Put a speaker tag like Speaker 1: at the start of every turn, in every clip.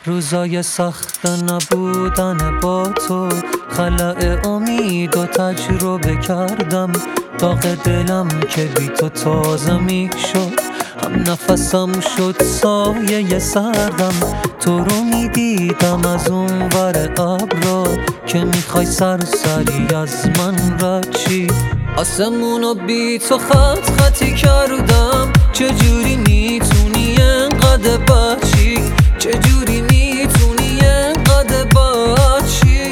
Speaker 1: روزای سخت نبودن با تو، خلأ امید و تجربه کردم. داغ دلم که بی تو تازه می شد، هم نفسم شد سایه سردم. تو رو می دیدم از اون ور ابرا، که میخوای سرسری از من رد چی. آسمونو بی تو خط خطی کردم. چجوری میتونی انقدر بچی؟ چجوری میتونی انقدر بچی؟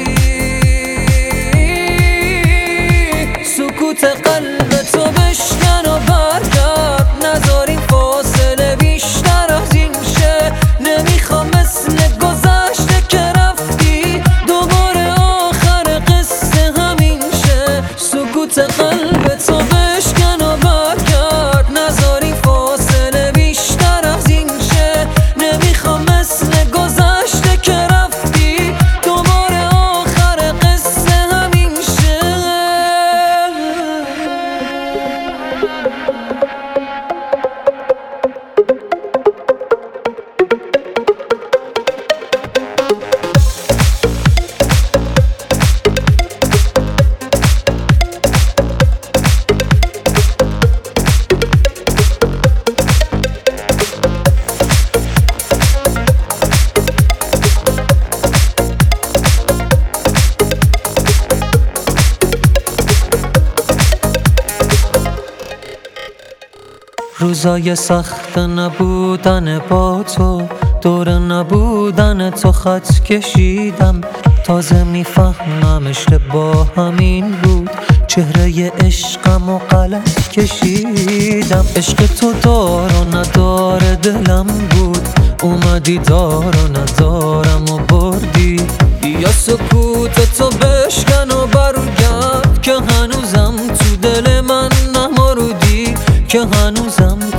Speaker 1: سکوت قلب تو بشکن و برگرد، نذار این فاصله بیشتر از این شه. نمیخوام مثل گذشته که رفتی دوباره آخر قصه همین شه. سکوت قلب تو بشکن و برگرد، نذار این فاصله بیشتر از این شه. نمیخوام مثل گذشته که رفتی دوباره آخر قصه همین شه. روزای سخت نبودن با تو، دور نبودن تو خط کشیدم. تازه میفهمم اشتباه همین بود، چهره عشقم و غلط کشیدم. عشق تو دار و ندار دلم بود، اومدی دار و ندارم و بردی. یا سکوت تو بشکن و برگرد، که هنوزم تو دل من نمردی، که هنوزم